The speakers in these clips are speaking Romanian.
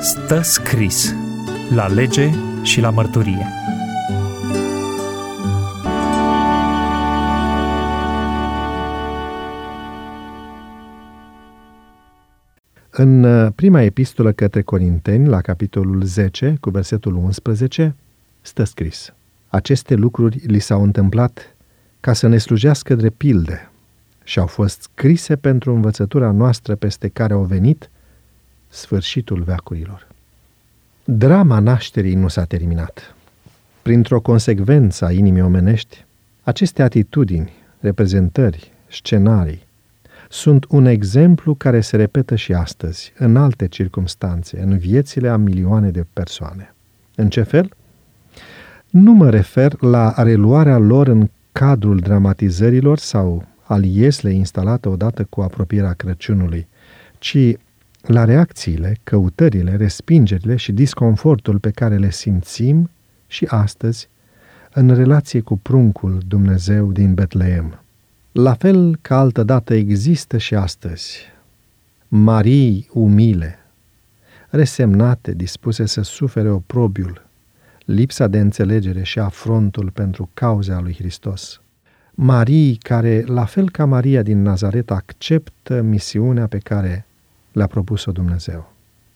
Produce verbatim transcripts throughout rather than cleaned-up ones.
Stă scris la lege și la mărturie. În prima epistolă către Corinteni, la capitolul zece, cu versetul unsprezece, stă scris: aceste lucruri li s-au întâmplat ca să ne slujească drept pilde și au fost scrise pentru învățătura noastră, peste care au venit sfârșitul veacurilor. Drama nașterii nu s-a terminat. Printr-o consecvență a inimii omenești, aceste atitudini, reprezentări, scenarii, sunt un exemplu care se repetă și astăzi, în alte circumstanțe, în viețile a milioane de persoane. În ce fel? Nu mă refer la reluarea lor în cadrul dramatizărilor sau al ieslei instalată odată cu apropierea Crăciunului, ci la reacțiile, căutările, respingerile și disconfortul pe care le simțim și astăzi în relație cu pruncul Dumnezeu din Betleem. La fel ca altădată există și astăzi Marii umile, resemnate, dispuse să sufere oprobiul, lipsa de înțelegere și afrontul pentru cauza lui Hristos. Marii care, la fel ca Maria din Nazaret, acceptă misiunea pe care le-a propus-o Dumnezeu.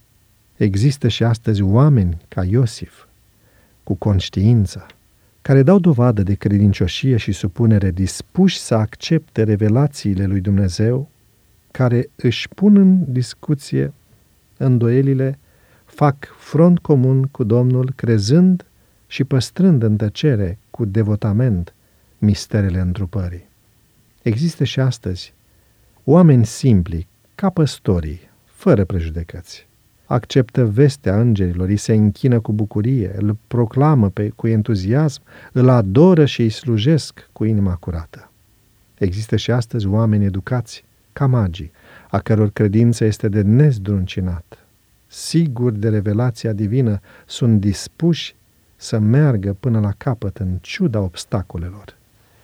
Există și astăzi oameni ca Iosif, cu conștiință, care dau dovadă de credincioșie și supunere, dispuși să accepte revelațiile lui Dumnezeu, care își pun în discuție îndoielile, fac front comun cu Domnul, crezând și păstrând în tăcere cu devotament misterele întrupării. Există și astăzi oameni simpli, ca păstorii, fără prejudecăți. Acceptă vestea îngerilor, îi se închină cu bucurie, îl proclamă pe, cu entuziasm, îl adoră și îi slujesc cu inima curată. Există și astăzi oameni educați, ca magii, a căror credință este de nezdruncinat. Siguri de revelația divină, sunt dispuși să meargă până la capăt în ciuda obstacolelor.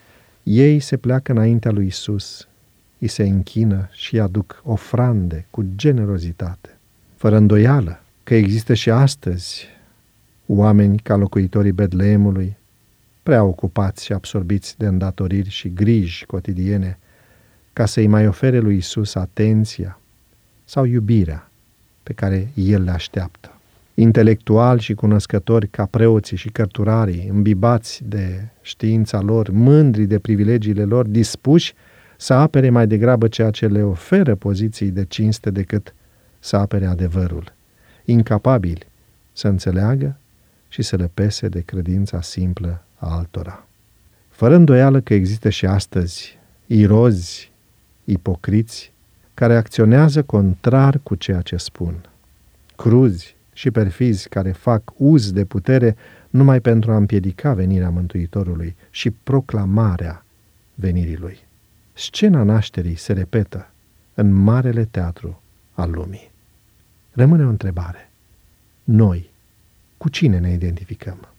Ei se pleacă înaintea lui Isus, îi se închină și îi aduc ofrande cu generozitate. Fără îndoială că există și astăzi oameni ca locuitorii Betleemului, prea ocupați și absorbiți de îndatoriri și griji cotidiene, ca să-i mai ofere lui Isus atenția sau iubirea pe care El le așteaptă. Intelectuali și cunoscători ca preoții și cărturarii, îmbibați de știința lor, mândri de privilegiile lor, dispuși să apere mai degrabă ceea ce le oferă poziții de cinste decât să apere adevărul, incapabili să înțeleagă și să le pese de credința simplă a altora. Fără îndoială că există și astăzi irozi, ipocriți, care acționează contrar cu ceea ce spun, cruzi și perfizi care fac uz de putere numai pentru a împiedica venirea Mântuitorului și proclamarea venirii Lui. Scena nașterii se repetă în marele teatru al lumii. Rămâne o întrebare. Noi, cu cine ne identificăm?